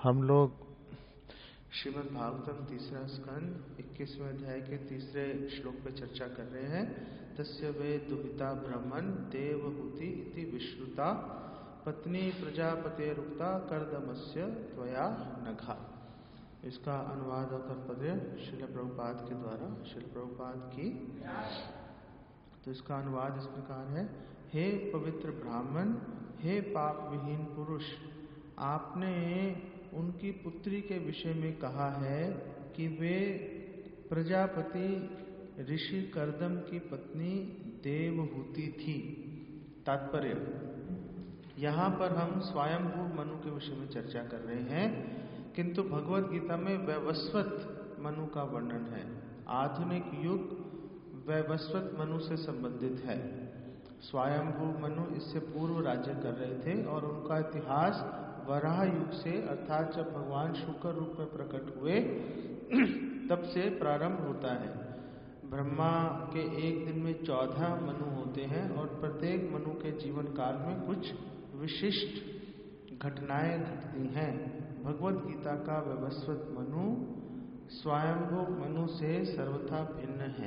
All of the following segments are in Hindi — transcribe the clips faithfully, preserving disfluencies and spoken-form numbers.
हम लोग श्रीमद् भागवतम तीसरा स्कंद इक्कीसवें अध्याय के तीसरे श्लोक पे चर्चा कर रहे हैं। तस्य वे दुहिता ब्रह्मन् देवहूति इति विश्रुता पत्नी प्रजापतेरुक्ता कर्दमस्य त्वया नघा। इसका अनुवाद और तात्पर्य श्रील प्रभुपाद के द्वारा श्रील प्रभुपाद की। तो इसका अनुवाद इस प्रकार है। हे पवित्र ब्राह्मण, हे पाप विहीन पुरुष, आपने उनकी पुत्री के विषय में कहा है कि वे प्रजापति ऋषि कर्दम की पत्नी देवहूति थी। तात्पर्य, यहाँ पर हम स्वयंभू मनु के विषय में चर्चा कर रहे हैं, किंतु भगवत गीता में वैवस्वत मनु का वर्णन है। आधुनिक युग वैवस्वत मनु से संबंधित है। स्वयंभू मनु इससे पूर्व राज्य कर रहे थे और उनका इतिहास वराह युग से, अर्थात जब भगवान शुक्र रूप में प्रकट हुए तब से प्रारंभ होता है। ब्रह्मा के एक दिन में चौदह मनु होते हैं और प्रत्येक मनु के जीवन काल में कुछ विशिष्ट घटनाएं घटती हैं। भगवत गीता का वैवस्वत मनु स्वयंभू मनु से सर्वथा भिन्न है।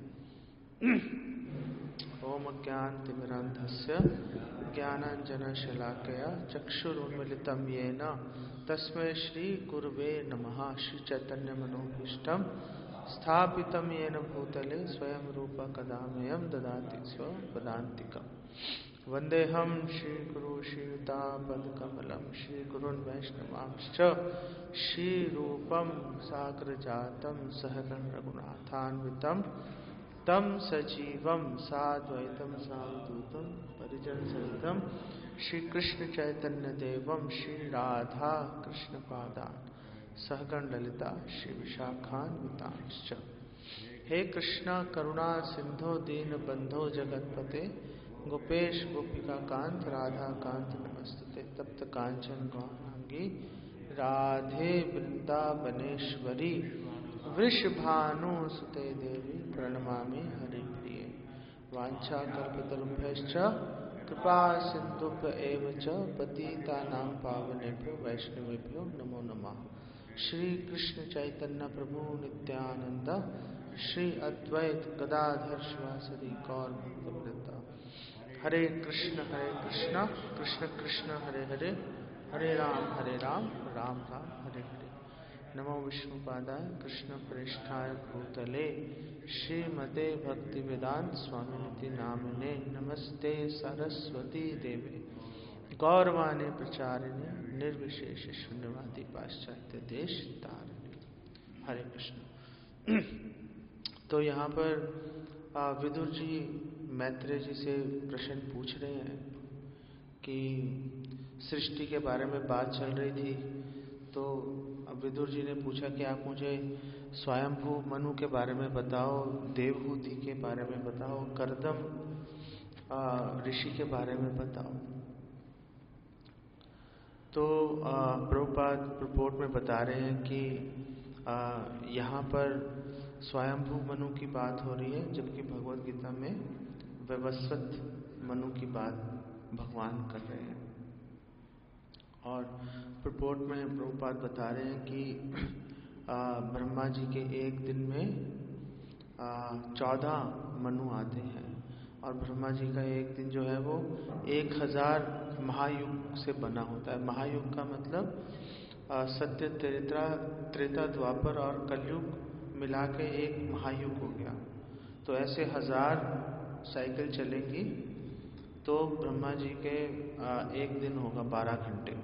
ओम ज्ञानतिमिरान्धस्य ज्ञानाञ्जनशलाकया चक्षुरुन्मीलितं येन तस्मै श्री गुरुवे नमः। श्री चैतन्य मनोभीष्टं स्थापितं येन भूतले स्वयं रूप कदा मह्यं ददाति स्वपदान्तिकम्। वन्देऽहं श्रीगुरू श्रीयुतापदकमलं श्रीगुरून् वैष्णवांश्च श्रीरूपं साग्रजातं सहगण रघुनाथान्वितं तम सजीवम साद्वैतम सावधूतम परिजन सहितम श्री कृष्ण चैतन्य देवम श्री राधा कृष्ण पादान सहगण ललिता श्री विशाखान्वितांश्च। हे कृष्णा करुणा सिंधो दीन बंधो जगतपते गोपेश गोपिका कांत राधा कांत नमस्तुते। तप्त कांचन गौरांगी राधे वृंदावनेश्वरी वृषभानुसुते देवी प्रणमामि हरिप्रिये। वाञ्छाकल्पतरुभ्यश्च कृपा सिन्धुभ्य एव च पतितानां पावनेभ्यो वैष्णवेभ्यो नमो नमः। श्री कृष्ण चैतन्य प्रभु नित्यानंद श्री अद्वैत गदाधर शिवासरि गौर भक्तवृंद। हरे कृष्ण हरे कृष्ण कृष्ण कृष्ण हरे हरे हरे राम हरे राम राम राम हरे हरे। नमो विष्णुपादाय कृष्ण प्रेष्ठाय भूतले श्रीमते भक्तिवेदांत स्वामिनिति नामिने। नमस्ते सरस्वती देवे गौरवाणी प्रचारिणे निर्विशेष शून्यवादी पाश्चात्य देश तारिणे। हरे कृष्ण। तो यहाँ पर विदुर जी मैत्रेय जी से प्रश्न पूछ रहे हैं कि सृष्टि के बारे में बात चल रही थी। तो विदुर जी ने पूछा कि आप मुझे स्वयंभू मनु के बारे में बताओ, देवहूति के बारे में बताओ, कर्दम ऋषि के बारे में बताओ। तो प्रभुपाद प्रपोट में बता रहे हैं कि यहाँ पर स्वयंभू मनु की बात हो रही है, जबकि भगवत गीता में वैवस्वत मनु की बात भगवान कर रहे हैं। और प्रपोट में प्रभुपाद बता रहे हैं कि ब्रह्मा जी के एक दिन में चौदह मनु आते हैं और ब्रह्मा जी का एक दिन जो है वो एक हजार महायुग से बना होता है। महायुग का मतलब आ, सत्य त्रेता त्रेता द्वापर और कलयुग मिला के एक महायुग हो गया। तो ऐसे हजार साइकिल चलेंगी तो ब्रह्मा जी के आ, एक दिन होगा बारह घंटे।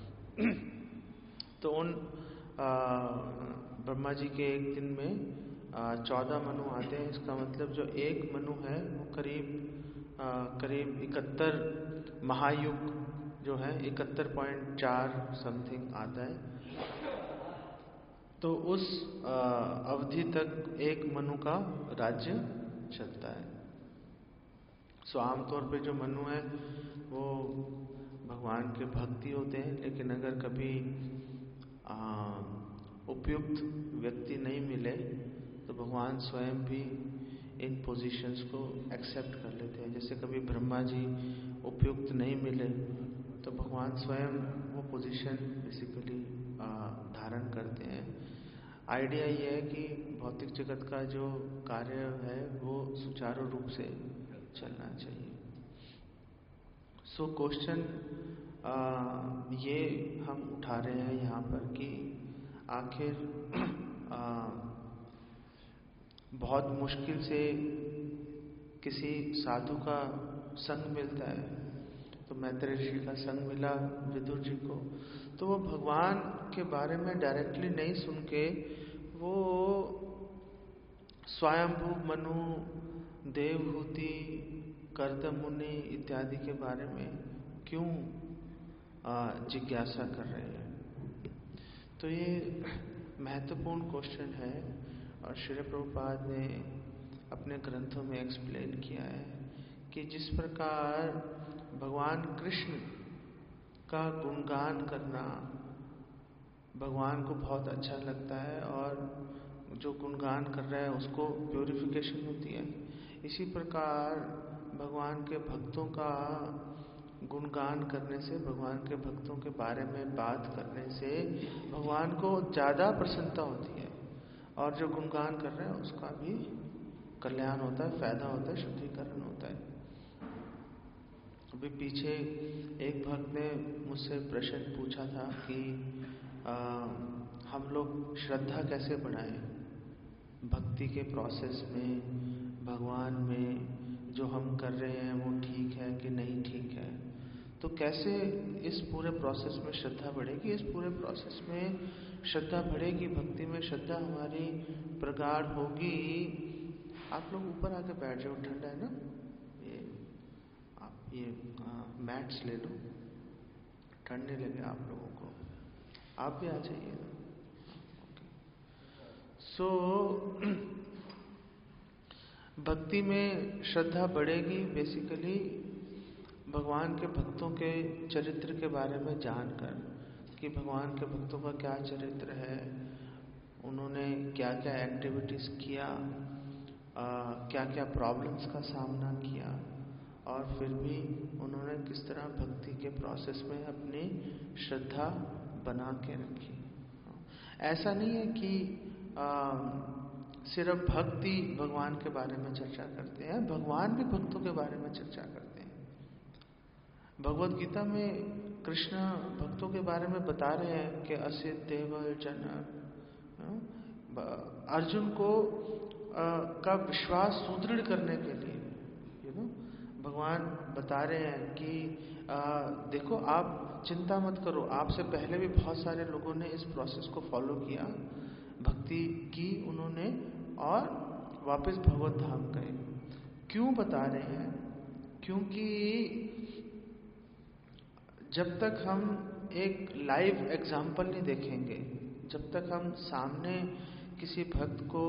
तो उन ब्रह्मा जी के एक दिन में चौदह मनु आते हैं। इसका मतलब जो एक मनु है वो करीब आ, करीब इकहत्तर महायुग जो है इकहत्तर पॉइंट चार समथिंग आता है। तो उस आ, अवधि तक एक मनु का राज्य चलता है। सो आमतौर पे जो मनु है वो भगवान के भक्ति होते हैं, लेकिन अगर कभी आ, उपयुक्त व्यक्ति नहीं मिले तो भगवान स्वयं भी इन पोजीशंस को एक्सेप्ट कर लेते हैं। जैसे कभी ब्रह्मा जी उपयुक्त नहीं मिले तो भगवान स्वयं वो पोजीशन बेसिकली धारण करते हैं। आइडिया ये है कि भौतिक जगत का जो कार्य है वो सुचारू रूप से चलना चाहिए। सो so, क्वेश्चन ये हम उठा रहे हैं यहाँ पर कि आखिर बहुत मुश्किल से किसी साधु का संग मिलता है। तो मैत्रेय ऋषि का संग मिला विदुर जी को, तो वो भगवान के बारे में डायरेक्टली नहीं सुन के वो स्वयंभू मनु, देवहूति, कर्दम मुनि इत्यादि के बारे में क्यों जिज्ञासा कर रहे हैं। तो ये महत्वपूर्ण क्वेश्चन है और श्रील प्रभुपाद ने अपने ग्रंथों में एक्सप्लेन किया है कि जिस प्रकार भगवान कृष्ण का गुणगान करना भगवान को बहुत अच्छा लगता है और जो गुणगान कर रहा है उसको प्योरिफिकेशन होती है, इसी प्रकार भगवान के भक्तों का गुणगान करने से, भगवान के भक्तों के बारे में बात करने से भगवान को ज़्यादा प्रसन्नता होती है और जो गुणगान कर रहे हैं उसका भी कल्याण होता है, फायदा होता है, शुद्धिकरण होता है। अभी पीछे एक भक्त ने मुझसे प्रश्न पूछा था कि आ, हम लोग श्रद्धा कैसे बढ़ाएं भक्ति के प्रोसेस में, भगवान में जो हम कर रहे हैं वो ठीक है कि नहीं ठीक है। तो कैसे इस पूरे प्रोसेस में श्रद्धा बढ़ेगी। इस पूरे प्रोसेस में श्रद्धा बढ़ेगी, भक्ति में श्रद्धा हमारी प्रगाढ़ होगी। आप लोग ऊपर आके बैठ जाओ, ठंडा है ना, ये आप ये मैट्स ले लो, ठंड नहीं लगे आप लोगों को, आप भी आ जाइए। सो so, भक्ति में श्रद्धा बढ़ेगी बेसिकली भगवान के भक्तों के चरित्र के बारे में जानकर कि भगवान के भक्तों का क्या चरित्र है, उन्होंने क्या क्या एक्टिविटीज किया, आ, क्या क्या प्रॉब्लम्स का सामना किया और फिर भी उन्होंने किस तरह भक्ति के प्रोसेस में अपनी श्रद्धा बना के रखी। ऐसा नहीं है कि आ, सिर्फ भक्ति भगवान के बारे में चर्चा करते हैं, भगवान भी भक्तों के बारे में चर्चा करते हैं। भगवद गीता में कृष्ण भक्तों के बारे में बता रहे हैं कि असित देव जन, अर्जुन को आ, का विश्वास सुदृढ़ करने के लिए यू नो भगवान बता रहे हैं कि आ, देखो आप चिंता मत करो, आपसे पहले भी बहुत सारे लोगों ने इस प्रोसेस को फॉलो किया, भक्ति की उन्होंने और वापस भगवत धाम गए। क्यों बता रहे हैं? क्योंकि जब तक हम एक लाइव एग्जाम्पल नहीं देखेंगे, जब तक हम सामने किसी भक्त को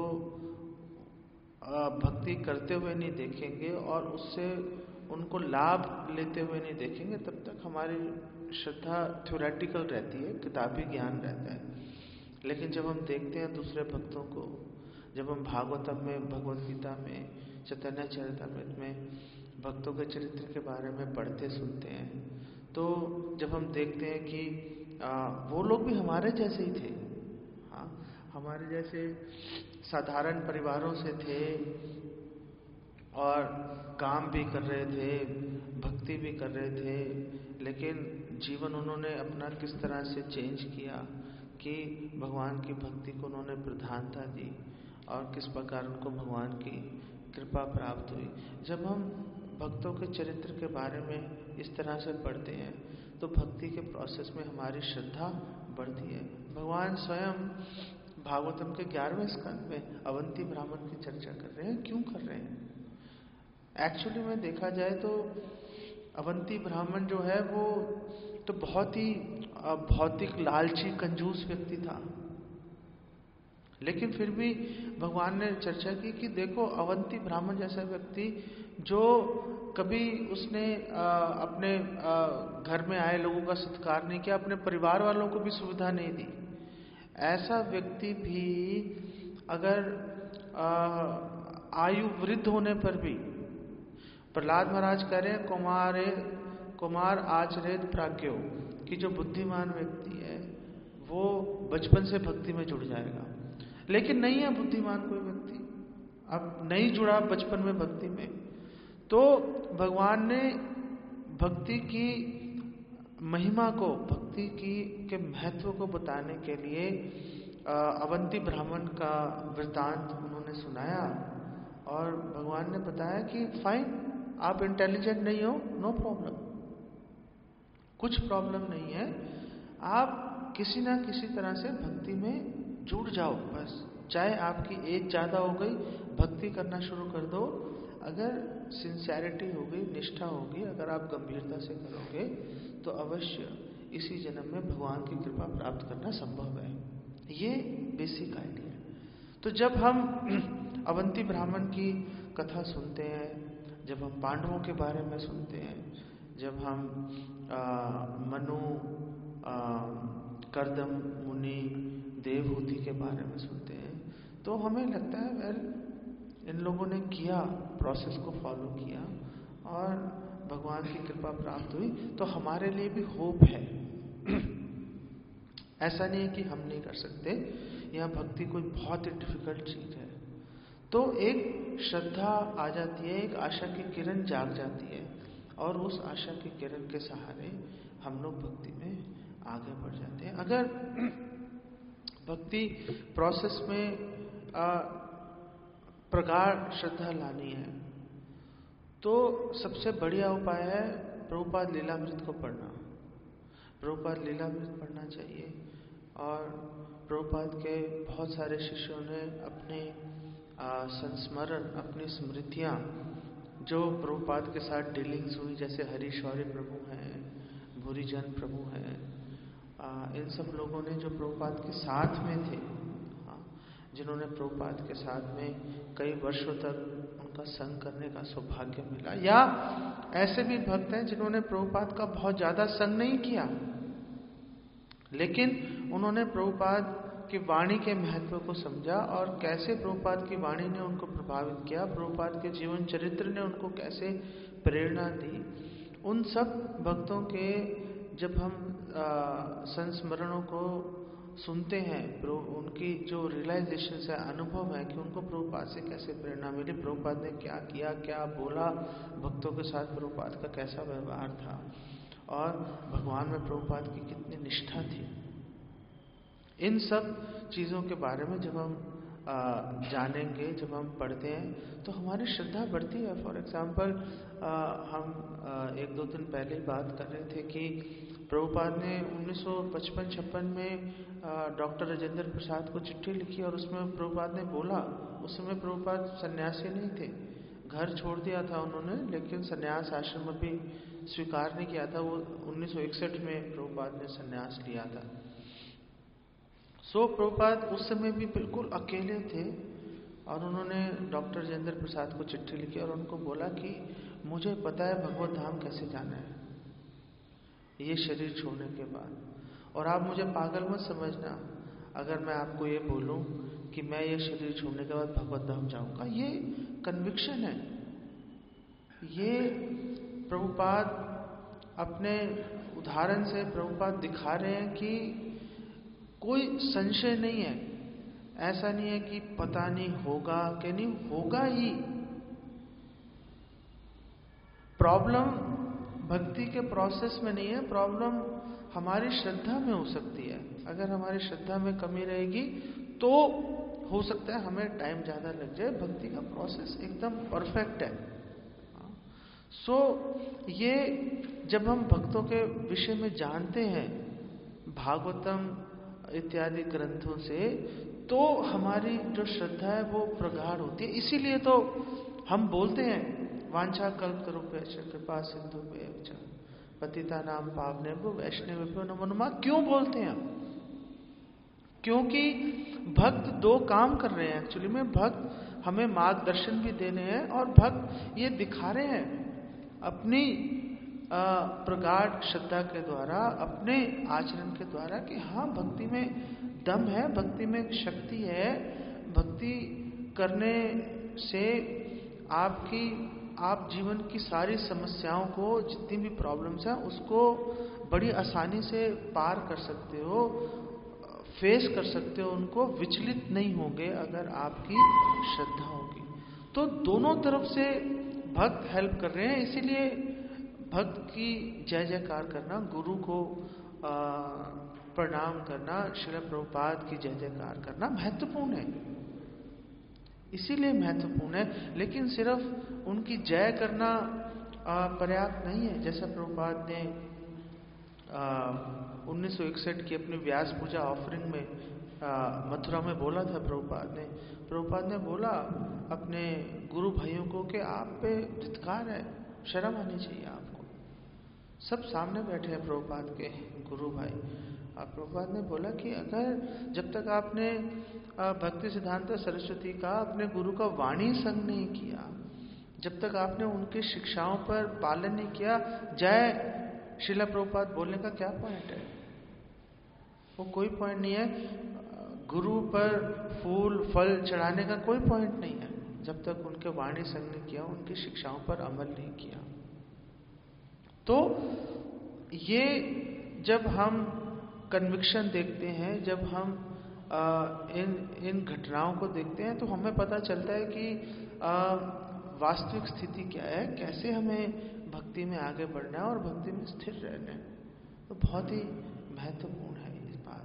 भक्ति करते हुए नहीं देखेंगे और उससे उनको लाभ लेते हुए नहीं देखेंगे, तब तक हमारी श्रद्धा थ्योरेटिकल रहती है, किताबी ज्ञान रहता है। लेकिन जब हम देखते हैं दूसरे भक्तों को, जब हम भागवतम में, भगवद गीता में, चैतन्य चरितामृत में भक्तों के चरित्र के बारे में पढ़ते सुनते हैं, तो जब हम देखते हैं कि आ, वो लोग भी हमारे जैसे ही थे, हाँ, हमारे जैसे साधारण परिवारों से थे और काम भी कर रहे थे, भक्ति भी कर रहे थे, लेकिन जीवन उन्होंने अपना किस तरह से चेंज किया कि भगवान की भक्ति को उन्होंने प्रधानता दी और किस प्रकार उनको भगवान की कृपा प्राप्त हुई। जब हम भक्तों के चरित्र के बारे में इस तरह से पढ़ते हैं तो भक्ति के प्रोसेस में हमारी श्रद्धा बढ़ती है। भगवान स्वयं भागवतम के ग्यारहवें स्कंद में अवंती ब्राह्मण की चर्चा कर रहे हैं। क्यों कर रहे हैं? एक्चुअली में देखा जाए तो अवंती ब्राह्मण जो है वो तो बहुत ही भौतिक लालची कंजूस व्यक्ति था, लेकिन फिर भी भगवान ने चर्चा की कि देखो अवंती ब्राह्मण जैसा व्यक्ति जो कभी उसने आ, अपने आ, घर में आए लोगों का सत्कार नहीं किया, अपने परिवार वालों को भी सुविधा नहीं दी, ऐसा व्यक्ति भी अगर आ, आयु वृद्ध होने पर भी, प्रहलाद महाराज कह रहे हैं कुमारे कुमार आचरेत प्राज्ञो, कि जो बुद्धिमान व्यक्ति है वो बचपन से भक्ति में जुड़ जाएगा। लेकिन नहीं है बुद्धिमान कोई व्यक्ति, अब नहीं जुड़ा बचपन में भक्ति में, तो भगवान ने भक्ति की महिमा को, भक्ति की के महत्व को बताने के लिए अवंती ब्राह्मण का वृतांत उन्होंने सुनाया और भगवान ने बताया कि फाइन, आप इंटेलिजेंट नहीं हो, नो प्रॉब्लम, कुछ प्रॉब्लम नहीं है, आप किसी ना किसी तरह से भक्ति में जुड़ जाओ बस। चाहे आपकी एज ज्यादा हो गई, भक्ति करना शुरू कर दो। अगर सिंसियरिटी होगी, निष्ठा होगी, अगर आप गंभीरता से करोगे तो अवश्य इसी जन्म में भगवान की कृपा प्राप्त करना संभव है। ये बेसिक आइडिया। तो जब हम अवंती ब्राह्मण की कथा सुनते हैं, जब हम पांडवों के बारे में सुनते हैं, जब हम आ, मनु, आ, कर्दम मुनि, देवहूति के बारे में सुनते हैं, तो हमें लगता है वेल इन लोगों ने किया, प्रोसेस को फॉलो किया और भगवान की कृपा प्राप्त हुई, तो हमारे लिए भी होप है। ऐसा नहीं है कि हम नहीं कर सकते, यह भक्ति कोई बहुत ही डिफिकल्ट चीज है। तो एक श्रद्धा आ जाती है, एक आशा की किरण जाग जाती है और उस आशा की किरण के सहारे हम लोग भक्ति में आगे बढ़ जाते हैं। अगर भक्ति प्रोसेस में प्रगाढ़ श्रद्धा लानी है तो सबसे बढ़िया उपाय है प्रभुपाद लीलामृत को पढ़ना। प्रभुपाद लीलामृत पढ़ना चाहिए और प्रभुपाद के बहुत सारे शिष्यों ने अपने संस्मरण, अपनी स्मृतियां जो प्रभुपाद के साथ डीलिंग्स हुई, जैसे हरि शौर्य प्रभु हैं, भूरिजन प्रभु हैं, इन सब लोगों ने जो प्रभुपाद के साथ में थे, जिन्होंने प्रभुपाद के साथ में कई वर्षों तक उनका संग करने का सौभाग्य मिला, या ऐसे भी भक्त हैं जिन्होंने प्रभुपाद का बहुत ज्यादा संग नहीं किया, लेकिन उन्होंने प्रभुपाद की वाणी के महत्व को समझा और कैसे प्रभुपाद की वाणी ने उनको प्रभावित किया, प्रभुपाद के जीवन चरित्र ने उनको कैसे प्रेरणा दी। उन सब भक्तों के जब हम संस्मरणों को सुनते हैं, उनकी जो रियलाइजेशन है, अनुभव है कि उनको प्रभुपाद से कैसे प्रेरणा मिली, प्रभुपाद ने क्या किया, क्या बोला, भक्तों के साथ प्रभुपाद का कैसा व्यवहार था और भगवान में प्रभुपाद की कितनी निष्ठा थी, इन सब चीज़ों के बारे में जब हम आ, जानेंगे, जब हम पढ़ते हैं तो हमारी श्रद्धा बढ़ती है। फॉर एग्जाम्पल हम आ, एक दो दिन पहले ही बात कर रहे थे कि प्रभुपाद ने उन्नीस सौ पचपन छप्पन में डॉक्टर राजेंद्र प्रसाद को चिट्ठी लिखी और उसमें प्रभुपाद ने बोला, उस समय प्रभुपाद सन्यासी नहीं थे, घर छोड़ दिया था उन्होंने, लेकिन सन्यास आश्रम अभी स्वीकार नहीं किया था। वो उन्नीस सौ इकसठ में प्रभुपाद ने सन्यास लिया था। सो प्रभुपाद उस समय भी बिल्कुल अकेले थे और उन्होंने डॉक्टर राजेंद्र प्रसाद को चिट्ठी लिखी और उनको बोला कि मुझे पता है भगवत धाम कैसे जाना है ये शरीर छोड़ने के बाद, और आप मुझे पागल मत समझना अगर मैं आपको ये बोलूं कि मैं ये शरीर छोड़ने के बाद भगवत धाम जाऊंगा। ये कन्विक्शन है। ये प्रभुपाद अपने उदाहरण से प्रभुपाद दिखा रहे हैं कि कोई संशय नहीं है, ऐसा नहीं है कि पता नहीं होगा कि नहीं होगा ही। प्रॉब्लम भक्ति के प्रोसेस में नहीं है, प्रॉब्लम हमारी श्रद्धा में हो सकती है। अगर हमारी श्रद्धा में कमी रहेगी तो हो सकता है हमें टाइम ज्यादा लग जाए। भक्ति का प्रोसेस एकदम परफेक्ट है। सो so, ये जब हम भक्तों के विषय में जानते हैं भागवतम इत्यादि ग्रंथों से, तो हमारी जो श्रद्धा है वो प्रगाढ़ होती है। इसीलिए तो हम बोलते हैं वांछा कल्पतरुभ्यश्च कृपा सिंधुभ्यश्च पतितानां पावनेभ्यो वैष्णवेभ्यो नमो नमः। क्यों बोलते हैं हम? क्योंकि भक्त दो काम कर रहे हैं एक्चुअली में। भक्त हमें मार्गदर्शन भी दे रहे हैं और भक्त ये दिखा रहे हैं अपनी प्रगाढ़ श्रद्धा के द्वारा, अपने आचरण के द्वारा कि हाँ भक्ति में दम है, भक्ति में शक्ति है। भक्ति करने से आपकी आप जीवन की सारी समस्याओं को, जितनी भी प्रॉब्लम्स हैं, उसको बड़ी आसानी से पार कर सकते हो, फेस कर सकते हो, उनको विचलित नहीं होंगे अगर आपकी श्रद्धा होगी। तो दोनों तरफ से भक्त हेल्प कर रहे हैं, इसीलिए भक्त की जय जयकार करना, गुरु को आ, प्रणाम करना, श्रील प्रभुपाद की जय जयकार करना महत्वपूर्ण है, इसीलिए महत्वपूर्ण है। लेकिन सिर्फ उनकी जय करना पर्याप्त नहीं है। जैसा प्रभुपाद ने उन्नीस सौ इकसठ की अपनी व्यास पूजा ऑफरिंग में आ, मथुरा में बोला था प्रभुपाद ने प्रभुपाद ने बोला अपने गुरु भाइयों को कि आप पे धिक्कार है, शर्म आनी चाहिए आपको। सब सामने बैठे हैं प्रभुपाद के गुरु भाई। प्रभुपाद ने बोला कि अगर जब तक आपने भक्ति सिद्धांत सरस्वती का अपने गुरु का वाणी संग नहीं किया, जब तक आपने उनकी शिक्षाओं पर पालन नहीं किया, जय श्रील प्रभुपाद बोलने का क्या पॉइंट है? वो कोई पॉइंट नहीं है। गुरु पर फूल फल चढ़ाने का कोई पॉइंट नहीं है जब तक उनके वाणी संग नहीं किया, उनकी शिक्षाओं पर अमल नहीं किया। तो ये जब हम कन्विक्शन देखते हैं, जब हम आ, इन इन घटनाओं को देखते हैं, तो हमें पता चलता है कि आ, वास्तविक स्थिति क्या है, कैसे हमें भक्ति में आगे बढ़ना है और भक्ति में स्थिर रहना है। तो बहुत ही महत्वपूर्ण है ये बात।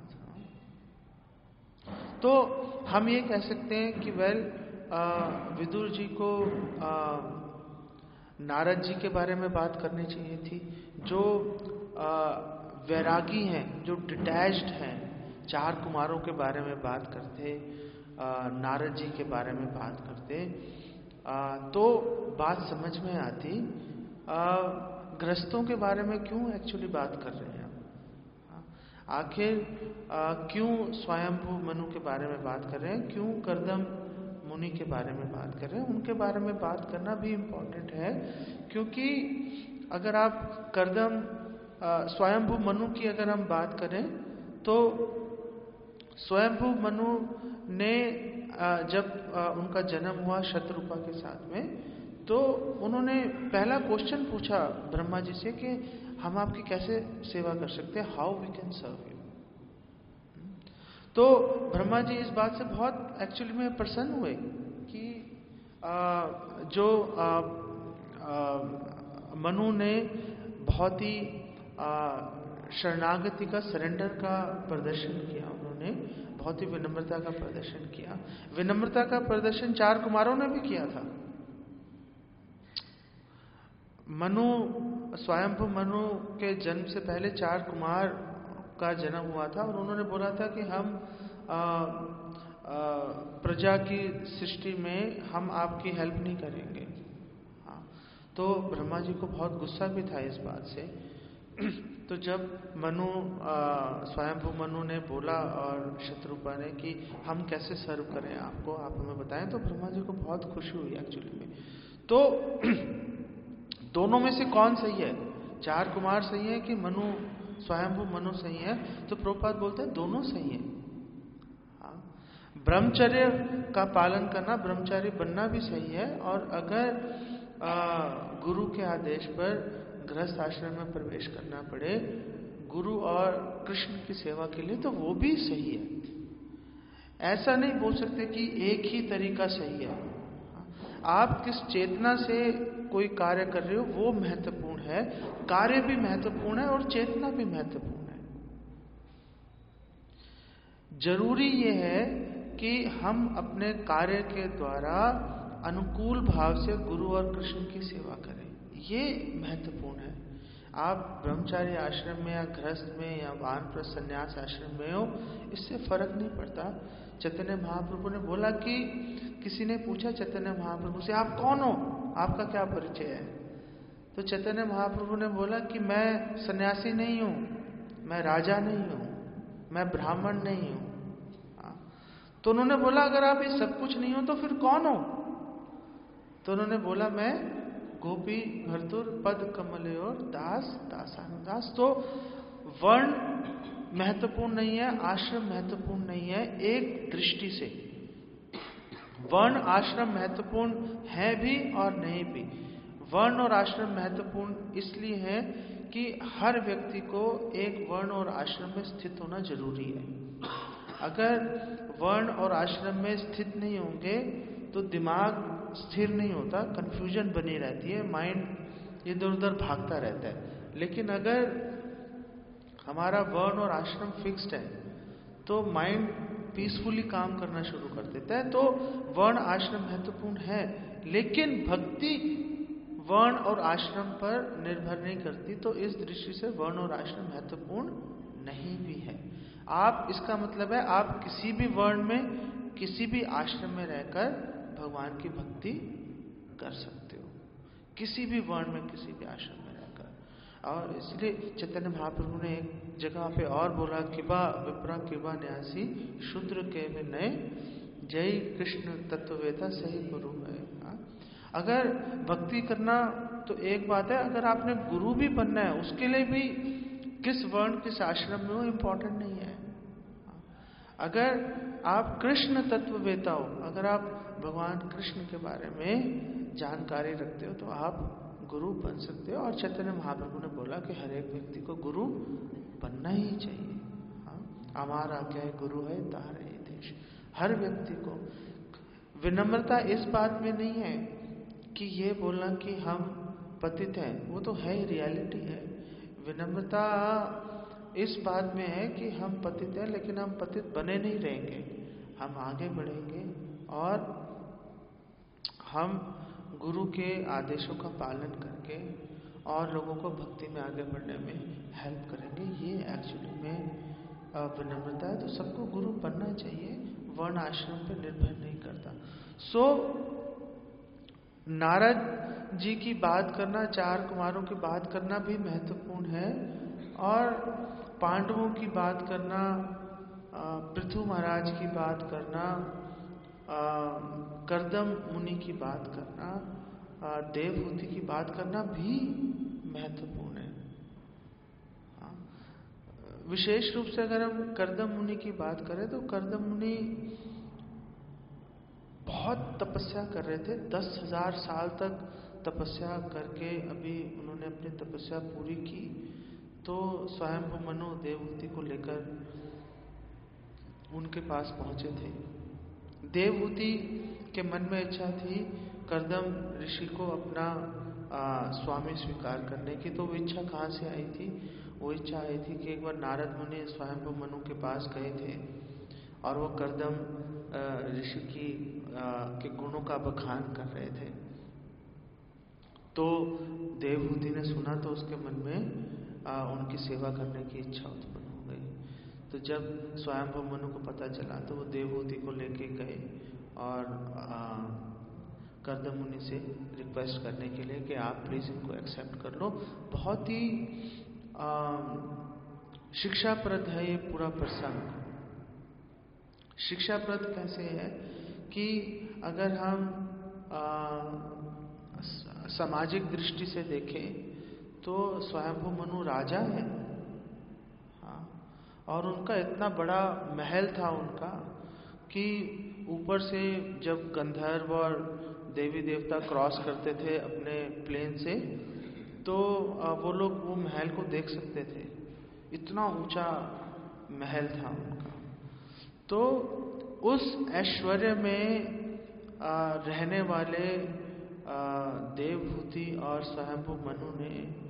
तो हम ये कह सकते हैं कि वेल विदुर जी को आ, नारद जी के बारे में बात करनी चाहिए थी, जो आ, वैरागी हैं, जो डिटैच्ड हैं, चार कुमारों के बारे में बात करते, आ, नारद जी के बारे में बात करते, आ, तो बात समझ में आती गृहस्थों के बारे में क्यों एक्चुअली बात कर रहे हैं। आखिर क्यों स्वयंभू मनु के बारे में बात कर रहे हैं, क्यों कर्दम मुनि के बारे में बात कर रहे हैं, उनके बारे में बात करना भी इम्पोर्टेंट है। क्योंकि अगर आप कर्दम स्वयंभू मनु की अगर हम बात करें, तो स्वयंभू मनु ने जब उनका जन्म हुआ शतरूपा के साथ में, तो उन्होंने पहला क्वेश्चन पूछा ब्रह्मा जी से कि हम आपकी कैसे सेवा कर सकते हैं, how we can serve you. तो ब्रह्मा जी इस बात से बहुत एक्चुअली में प्रसन्न हुए कि आ, जो आ, आ, मनु ने बहुत ही शरणागति का, सरेंडर का प्रदर्शन किया, उन्होंने बहुत ही विनम्रता का प्रदर्शन किया। विनम्रता का प्रदर्शन चार कुमारों ने भी किया था। मनु, स्वयंभू मनु के जन्म से पहले चार कुमार का जन्म हुआ था और उन्होंने बोला था कि हम आ, आ, प्रजा की सृष्टि में हम आपकी हेल्प नहीं करेंगे। हाँ, तो ब्रह्मा जी को बहुत गुस्सा भी था इस बात से। तो जब मनु, स्वयंभू मनु ने बोला और शतरूपा ने कि हम कैसे सर्व करें आपको, आप हमें बताएं, तो ब्रह्मा जी को बहुत खुशी हुई एक्चुअली में। तो दोनों में से कौन सही है, चार कुमार सही है कि मनु, स्वयंभू मनु सही है? तो प्रभुपाद बोलते हैं दोनों सही है। हाँ, ब्रह्मचर्य का पालन करना, ब्रह्मचारी बनना भी सही है, और अगर आ, गुरु के आदेश पर गृहस्थ आश्रम में प्रवेश करना पड़े गुरु और कृष्ण की सेवा के लिए, तो वो भी सही है। ऐसा नहीं बोल सकते कि एक ही तरीका सही है। आप किस चेतना से कोई कार्य कर रहे हो वो महत्वपूर्ण है, कार्य भी महत्वपूर्ण है और चेतना भी महत्वपूर्ण है। जरूरी ये है कि हम अपने कार्य के द्वारा अनुकूल भाव से गुरु और कृष्ण की सेवा करें, ये महत्वपूर्ण है। आप ब्रह्मचारी आश्रम में या गृहस्थ में या वानप्रस्थ संन्यास आश्रम में हो, इससे फर्क नहीं पड़ता। चैतन्य महाप्रभु ने बोला कि किसी ने पूछा चैतन्य महाप्रभु से, आप कौन हो, आपका क्या परिचय है? तो चैतन्य महाप्रभु ने बोला कि मैं सन्यासी नहीं हूं, मैं राजा नहीं हूं, मैं ब्राह्मण नहीं हूं। तो उन्होंने बोला अगर आप ये सब कुछ नहीं हो तो फिर कौन हो? तो उन्होंने बोला मैं गोपी भर्तुर पद कमले और दास दासानुदास। तो वर्ण महत्वपूर्ण नहीं है, आश्रम महत्वपूर्ण नहीं है। एक दृष्टि से वर्ण आश्रम महत्वपूर्ण है भी और नहीं भी। वर्ण और आश्रम महत्वपूर्ण इसलिए है कि हर व्यक्ति को एक वर्ण और आश्रम में स्थित होना जरूरी है। अगर वर्ण और आश्रम में स्थित नहीं होंगे तो दिमाग स्थिर नहीं होता, कंफ्यूजन बनी रहती है, माइंड इधर उधर भागता रहता है। लेकिन अगर हमारा वर्ण और आश्रम फिक्स्ड है तो माइंड पीसफुली काम करना शुरू कर देता है। तो वर्ण आश्रम महत्वपूर्ण है, लेकिन भक्ति वर्ण और आश्रम पर निर्भर नहीं करती। तो इस दृष्टि से वर्ण और आश्रम महत्वपूर्ण नहीं भी है। आप, इसका मतलब है आप किसी भी वर्ण में, किसी भी आश्रम में रहकर भगवान की भक्ति कर सकते हो, किसी भी वर्ण में, किसी भी आश्रम में रहकर। और इसलिए चैतन्य महाप्रभु ने एक जगह पे और बोला, किबा विप्रा किबा न्यासी शूद्र के विनय जय कृष्ण तत्ववेता सही गुरु है। अगर भक्ति करना तो एक बात है, अगर आपने गुरु भी बनना है उसके लिए भी किस वर्ण किस आश्रम में हो इम्पोर्टेंट नहीं है। अगर आप कृष्ण तत्ववेता हो, अगर आप भगवान कृष्ण के बारे में जानकारी रखते हो तो आप गुरु बन सकते हो। और चैतन्य महाप्रभु ने बोला कि हर एक व्यक्ति को गुरु बनना ही चाहिए। हाँ, हमारा क्या गुरु है तारे देश। हर व्यक्ति को विनम्रता इस बात में नहीं है कि ये बोलना कि हम पतित हैं, वो तो है, रियलिटी है। विनम्रता इस बात में है कि हम पतित हैं, लेकिन हम पतित बने नहीं रहेंगे, हम आगे बढ़ेंगे और हम गुरु के आदेशों का पालन करके और लोगों को भक्ति में आगे बढ़ने में हेल्प करेंगे। ये एक्चुअली में विनम्रता है। तो सबको गुरु बनना चाहिए, वर्ण आश्रम पर निर्भर नहीं करता। सो so, नारद जी की बात करना, चार कुमारों की बात करना भी महत्वपूर्ण है। और पांडवों की बात करना, पृथु महाराज की बात करना, कर्दम मुनि की बात करना, देवहूति की बात करना भी महत्वपूर्ण है। विशेष रूप से अगर हम कर्दम मुनि की बात करें तो कर्दम मुनि बहुत तपस्या कर रहे थे, दस हजार साल तक तपस्या करके अभी उन्होंने अपनी तपस्या पूरी की। तो स्वयंभू मनु देवहूति को लेकर उनके पास पहुंचे थे। देवहूति के मन में इच्छा थी कर्दम ऋषि को अपना आ, स्वामी स्वीकार करने की। तो वो इच्छा कहाँ से आई थी? वो इच्छा आई थी कि एक बार नारद मुनि स्वयंभू मनु के पास गए थे और वो कर्दम ऋषि की के गुणों का बखान कर रहे थे। तो देवहूति ने सुना तो उसके मन में आ, उनकी सेवा करने की इच्छा उत्पन्न हो गई। तो जब स्वयंभू मनु को पता चला तो वो देवहूति को लेके गए और कर्दम मुनि से रिक्वेस्ट करने के लिए कि आप प्लीज इनको एक्सेप्ट कर लो। बहुत ही शिक्षाप्रद है ये पूरा प्रसंग। शिक्षाप्रद कैसे है कि अगर हम आ, सामाजिक दृष्टि से देखें तो स्वयंभू मनु राजा है, हाँ, और उनका इतना बड़ा महल था उनका कि ऊपर से जब गंधर्व और देवी देवता क्रॉस करते थे अपने प्लेन से तो वो लोग वो महल को देख सकते थे, इतना ऊंचा महल था उनका। तो उस ऐश्वर्य में आ, रहने वाले देवहूति और स्वयंभू मनु ने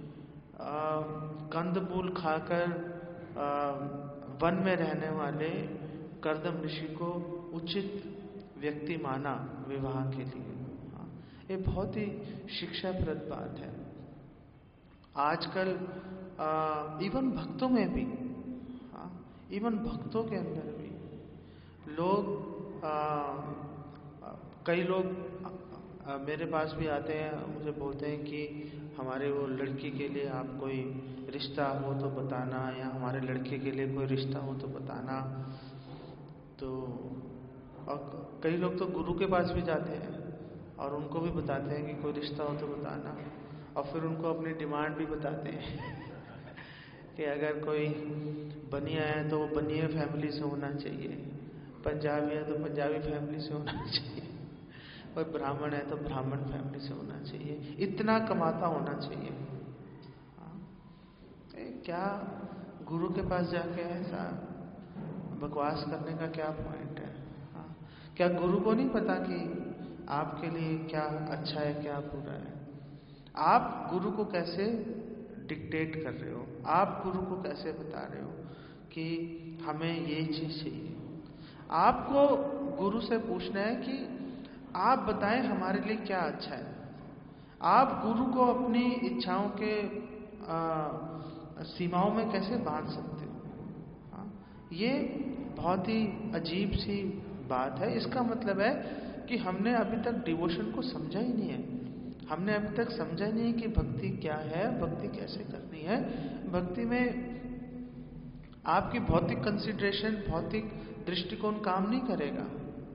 कंदमूल खाकर आ, वन में रहने वाले कर्दम ऋषि को उचित व्यक्ति माना विवाह के लिए। हाँ, ये बहुत ही शिक्षाप्रद बात है। आजकल इवन भक्तों में भी, हाँ, इवन भक्तों के अंदर भी लोग आ, आ, कई लोग आ, मेरे पास भी आते हैं, मुझे बोलते हैं कि हमारे वो लड़की के लिए आप कोई रिश्ता हो तो बताना, या हमारे लड़के के लिए कोई रिश्ता हो तो बताना। तो और कई लोग तो गुरु के पास भी जाते हैं और उनको भी बताते हैं कि कोई रिश्ता हो तो बताना, और फिर उनको अपनी डिमांड भी बताते हैं कि अगर कोई बनिया है तो वो बनिया फैमिली से होना चाहिए, पंजाबी है तो पंजाबी फैमिली से होना चाहिए, कोई ब्राह्मण है तो ब्राह्मण फैमिली से होना चाहिए, इतना कमाता होना चाहिए। हाँ, क्या गुरु के पास जाके ऐसा बकवास करने का क्या पॉइंट है? हाँ, क्या गुरु को नहीं पता कि आपके लिए क्या अच्छा है क्या बुरा है? आप गुरु को कैसे डिक्टेट कर रहे हो? आप गुरु को कैसे बता रहे हो कि हमें ये चीज चाहिए? आपको गुरु से पूछना है कि आप बताएं हमारे लिए क्या अच्छा है। आप गुरु को अपनी इच्छाओं के आ, सीमाओं में कैसे बांध सकते हो? हाँ, ये बहुत ही अजीब सी बात है। इसका मतलब है कि हमने अभी तक डिवोशन को समझा ही नहीं है। हमने अभी तक समझा ही नहीं कि भक्ति क्या है, भक्ति कैसे करनी है। भक्ति में आपकी भौतिक कंसिडरेशन, भौतिक दृष्टिकोण काम नहीं करेगा।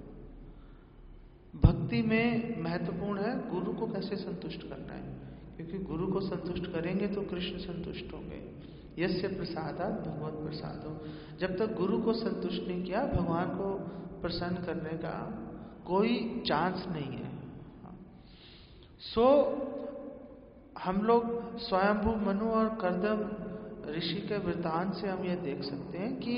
भक्ति में महत्वपूर्ण है गुरु को कैसे संतुष्ट करना है, क्योंकि गुरु को संतुष्ट करेंगे तो कृष्ण संतुष्ट होंगे। यस्य प्रसादात् भगवत प्रसादो। जब तक गुरु को संतुष्ट नहीं किया, भगवान को प्रसन्न करने का कोई चांस नहीं है। सो हम लोग स्वयंभू मनु और कर्दम ऋषि के वृतांत से हम ये देख सकते हैं कि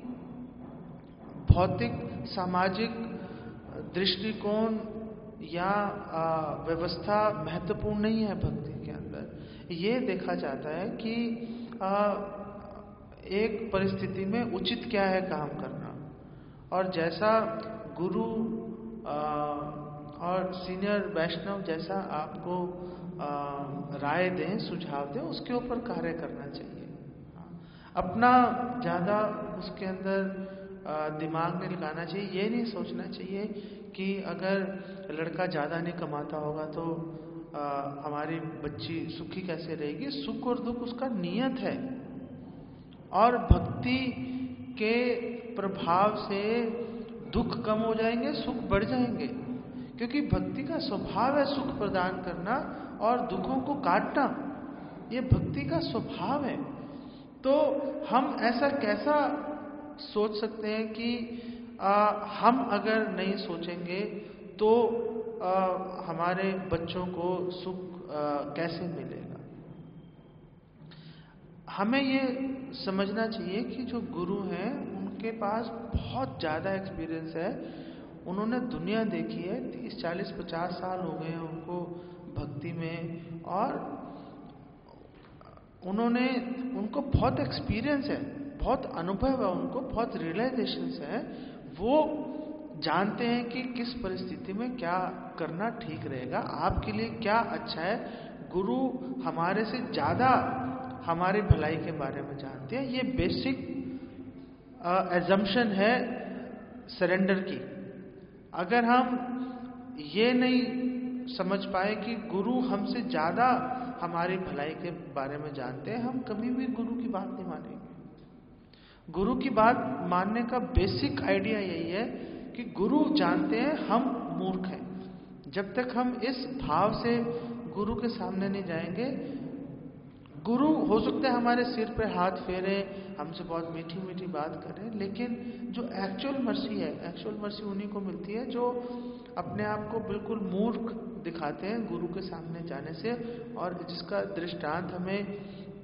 भौतिक सामाजिक दृष्टिकोण या व्यवस्था महत्वपूर्ण नहीं है भक्ति के अंदर। ये देखा जाता है कि आ, एक परिस्थिति में उचित क्या है काम करना, और जैसा गुरु आ, और सीनियर वैष्णव जैसा आपको आ, राय दें, सुझाव दें, उसके ऊपर कार्य करना चाहिए। अपना ज्यादा उसके अंदर दिमाग में लगाना चाहिए। ये नहीं सोचना चाहिए कि अगर लड़का ज्यादा नहीं कमाता होगा तो आ, हमारी बच्ची सुखी कैसे रहेगी। सुख और दुख उसका नियत है, और भक्ति के प्रभाव से दुख कम हो जाएंगे, सुख बढ़ जाएंगे, क्योंकि भक्ति का स्वभाव है सुख प्रदान करना और दुखों को काटना। ये भक्ति का स्वभाव है। तो हम ऐसा कैसा सोच सकते हैं कि आ, हम अगर नहीं सोचेंगे तो आ, हमारे बच्चों को सुख आ, कैसे मिलेगा? हमें ये समझना चाहिए कि जो गुरु हैं उनके पास बहुत ज्यादा एक्सपीरियंस है। उन्होंने दुनिया देखी है, तीस चालीस पचास साल हो गए हैं उनको भक्ति में, और उन्होंने उनको बहुत एक्सपीरियंस है, बहुत अनुभव है, उनको बहुत रियलाइजेशन है। वो जानते हैं कि किस परिस्थिति में क्या करना ठीक रहेगा, आपके लिए क्या अच्छा है। गुरु हमारे से ज्यादा हमारी भलाई के बारे में जानते हैं। ये बेसिक एजम्पशन है सरेंडर की। अगर हम ये नहीं समझ पाए कि गुरु हमसे ज्यादा हमारी भलाई के बारे में जानते हैं, हम कभी भी गुरु की बात नहीं मानेंगे। गुरु की बात मानने का बेसिक आइडिया यही है कि गुरु जानते हैं हम मूर्ख हैं। जब तक हम इस भाव से गुरु के सामने नहीं जाएंगे, गुरु हो सकता है हमारे सिर पे हाथ फेरे, हमसे बहुत मीठी मीठी बात करें, लेकिन जो एक्चुअल मर्सी है, एक्चुअल मर्सी उन्हीं को मिलती है जो अपने आप को बिल्कुल मूर्ख दिखाते हैं गुरु के सामने जाने से। और जिसका दृष्टांत हमें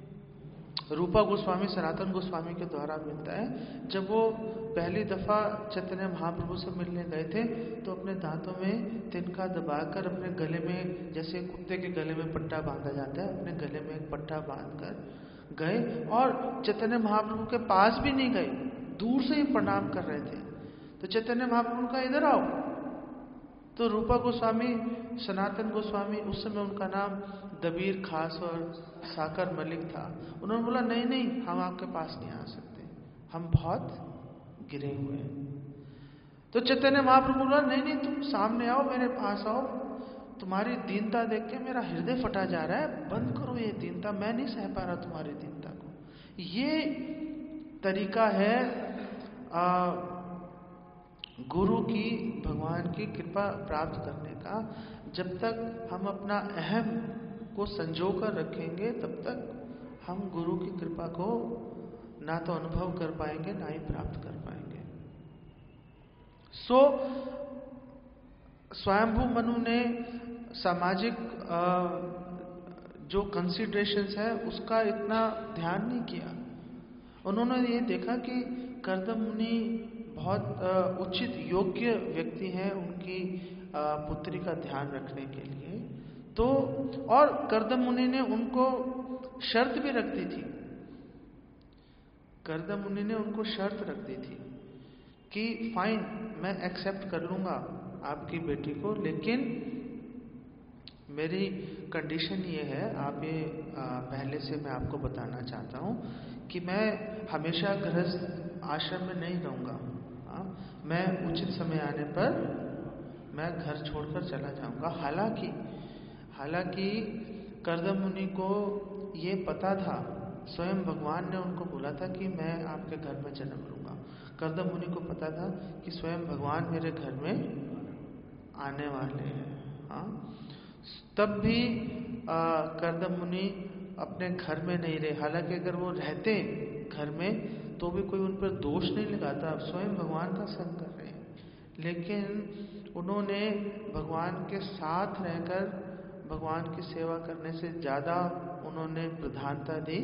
रूपा गोस्वामी, सनातन गोस्वामी के द्वारा मिलता है। जब वो पहली दफा चैतन्य महाप्रभु से मिलने गए थे तो अपने दांतों में तिनका दबाकर अपने गले में, जैसे कुत्ते के गले में पट्टा बांधा जाता है, अपने गले में एक पट्टा बांधकर गए और चैतन्य महाप्रभु के पास भी नहीं गए, दूर से ही प्रणाम कर रहे थे। तो चैतन्य महाप्रभु का इधर आओ। तो रूपा गोस्वामी, सनातन गोस्वामी, उस समय उनका नाम दबीर खास और साकर मलिक था, उन्होंने बोला नहीं नहीं हम आपके पास नहीं आ सकते, हम बहुत गिरे हुए हैं। तो चैतन्य महाप्रभु बोला नहीं नहीं तुम सामने आओ, मेरे पास आओ, तुम्हारी दीनता देख के मेरा हृदय फटा जा रहा है, बंद करो ये दीनता, मैं नहीं सह पा रहा तुम्हारी दीनता को। ये तरीका है आ, गुरु की, भगवान की कृपा प्राप्त करने का। जब तक हम अपना अहम को संजो कर रखेंगे तब तक हम गुरु की कृपा को ना तो अनुभव कर पाएंगे ना ही प्राप्त कर पाएंगे। सो स्वयंभू मनु ने सामाजिक जो कंसिडरेशंस है उसका इतना ध्यान नहीं किया। उन्होंने ये देखा कि कर्दम मुनि बहुत उचित योग्य व्यक्ति हैं उनकी पुत्री का ध्यान रखने के लिए। तो और कर्दम मुनि ने उनको शर्त भी रख दी थी, कर्दम मुनि ने उनको शर्त रख दी थी कि फाइन, मैं एक्सेप्ट कर लूंगा आपकी बेटी को, लेकिन मेरी कंडीशन ये है, आप ये पहले से मैं आपको बताना चाहता हूँ कि मैं हमेशा गृहस्थ आश्रम में नहीं रहूंगा। मैं उचित समय आने पर मैं घर छोड़कर चला जाऊंगा। हालांकि हालांकि कर्दम मुनि को ये पता था, स्वयं भगवान ने उनको बोला था कि मैं आपके घर में जन्म लूंगा। कर्दम मुनि को पता था कि स्वयं भगवान मेरे घर में आने वाले हैं। हाँ, तब भी कर्दम मुनि अपने घर में नहीं रहे। हालांकि अगर वो रहते घर में तो भी कोई उन पर दोष नहीं लगाता, स्वयं भगवान का संग कर रहे हैं। लेकिन उन्होंने भगवान के साथ रहकर भगवान की सेवा करने से ज्यादा उन्होंने प्रधानता दी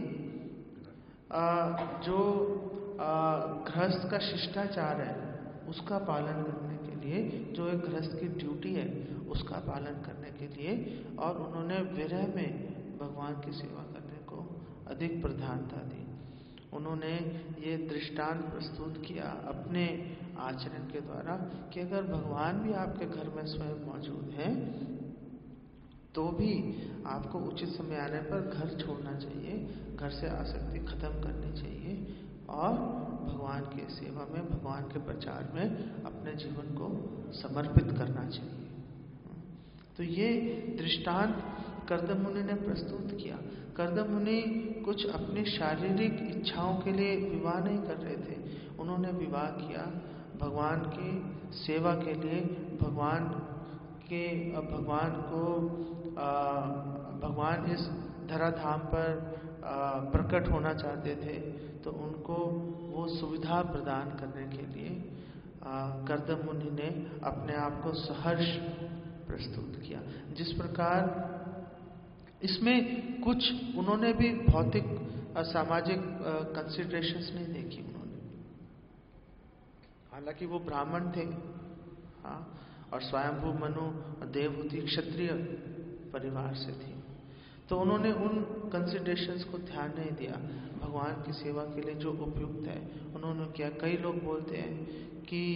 जो गृहस्थ का शिष्टाचार है उसका पालन करने के लिए, जो एक गृहस्थ की ड्यूटी है उसका पालन करने के लिए, और उन्होंने विरह में भगवान की सेवा करने को अधिक प्रधानता दी। उन्होंने ये दृष्टांत प्रस्तुत किया अपने आचरण के द्वारा कि अगर भगवान भी आपके घर में स्वयं मौजूद हैं तो भी आपको उचित समय आने पर घर छोड़ना चाहिए, घर से आसक्ति खत्म करनी चाहिए और भगवान की सेवा में, भगवान के प्रचार में अपने जीवन को समर्पित करना चाहिए। तो ये दृष्टांत कर्दम मुनि ने प्रस्तुत किया। कर्दम मुनि कुछ अपनी शारीरिक इच्छाओं के लिए विवाह नहीं कर रहे थे, उन्होंने विवाह किया भगवान की सेवा के लिए। भगवान के भगवान को आ, भगवान इस धराधाम पर प्रकट होना चाहते थे, तो उनको वो सुविधा प्रदान करने के लिए कर्दम मुनि ने अपने आप को सहर्ष प्रस्तुत किया। जिस प्रकार इसमें कुछ उन्होंने भी भौतिक सामाजिक कंसिडरेशंस नहीं देखी उन्होंने, हालांकि वो ब्राह्मण थे। हाँ, और स्वयंभू मनु देवहूति क्षत्रिय परिवार से थी, तो उन्होंने उन कंसिडरेशंस को ध्यान नहीं दिया। भगवान की सेवा के लिए जो उपयुक्त है उन्होंने किया। कई लोग बोलते हैं कि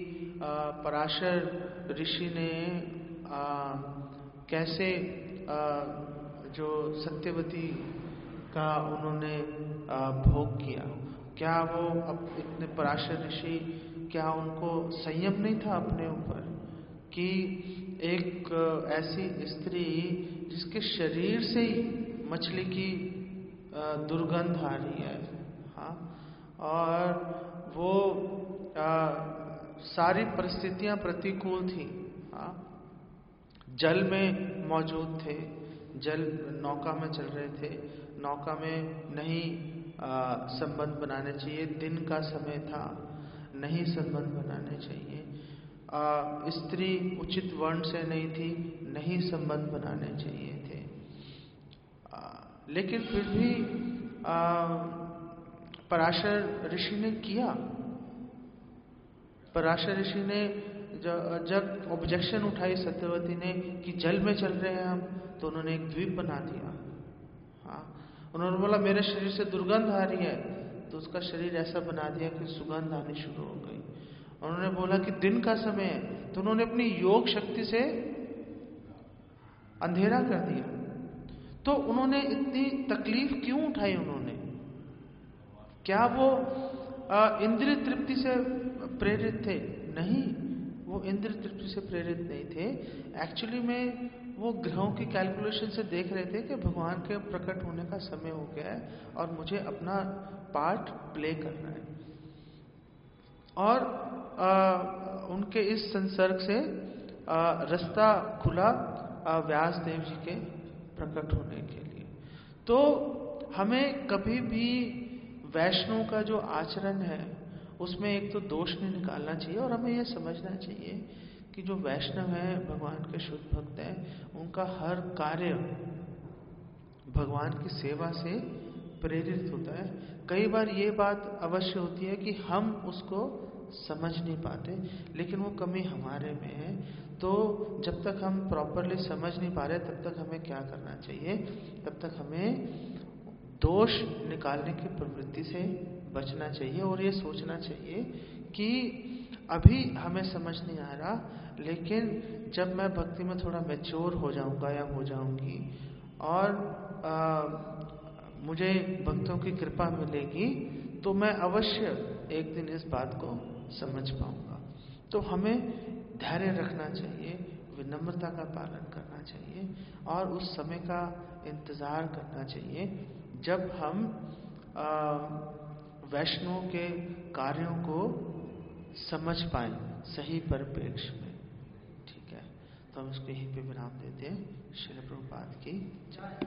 पराशर ऋषि ने आ, कैसे आ, जो सत्यवती का उन्होंने आ, भोग किया, क्या वो अब इतने पराशर ऋषि, क्या उनको संयम नहीं था अपने ऊपर कि एक ऐसी स्त्री जिसके शरीर से ही मछली की दुर्गंध आ रही है, हाँ, और वो आ, सारी परिस्थितियां प्रतिकूल थी, हाँ, जल में मौजूद थे, जल नौका में चल रहे थे, नौका में नहीं संबंध बनाने चाहिए, दिन का समय था, नहीं संबंध बनाने चाहिए, आ, स्त्री उचित वर्ण से नहीं थी, नहीं संबंध बनाने चाहिए थे। आ, लेकिन फिर भी आ, पराशर ऋषि ने किया। पराशर ऋषि ने जब, जब ऑब्जेक्शन उठाई सत्यवती ने कि जल में चल रहे हैं हम, तो उन्होंने एक द्वीप बना दिया। हाँ, उन्होंने बोला मेरे शरीर से दुर्गंध आ रही है, तो उसका शरीर ऐसा बना दिया कि सुगंध आनी शुरू हो गई। उन्होंने बोला कि दिन का समय है, तो उन्होंने अपनी योग शक्ति से अंधेरा कर दिया। तो उन्होंने इतनी तकलीफ क्यों उठाई? उन्होंने क्या वो इंद्रिय तृप्ति से प्रेरित थे? नहीं, वो इंद्रिय तृप्ति से प्रेरित नहीं थे। एक्चुअली में वो ग्रहों की कैलकुलेशन से देख रहे थे कि भगवान के प्रकट होने का समय हो गया है और मुझे अपना पार्ट प्ले करना है। और आ, उनके इस संसर्ग से आ, रास्ता खुला आ, व्यास देव जी के प्रकट होने के लिए। तो हमें कभी भी वैष्णव का जो आचरण है उसमें एक तो दोष नहीं निकालना चाहिए, और हमें यह समझना चाहिए कि जो वैष्णव है, भगवान के शुद्ध भक्त हैं, उनका हर कार्य भगवान की सेवा से प्रेरित होता है। कई बार ये बात अवश्य होती है कि हम उसको समझ नहीं पाते, लेकिन वो कमी हमारे में है। तो जब तक हम प्रॉपरली समझ नहीं पा रहे तब तक हमें क्या करना चाहिए, तब तक हमें दोष निकालने की प्रवृत्ति से बचना चाहिए और ये सोचना चाहिए कि अभी हमें समझ नहीं आ रहा, लेकिन जब मैं भक्ति में थोड़ा मैच्योर हो जाऊंगा या हो जाऊंगी और आ, मुझे भक्तों की कृपा मिलेगी तो मैं अवश्य एक दिन इस बात को समझ पाऊंगा। तो हमें धैर्य रखना चाहिए, विनम्रता का पालन करना चाहिए और उस समय का इंतजार करना चाहिए जब हम वैष्णव के कार्यों को समझ पाए सही परिप्रेक्ष्य में। ठीक है, तो हम इसको यहीं पे विराम देते हैं। श्रील प्रभुपाद की जय।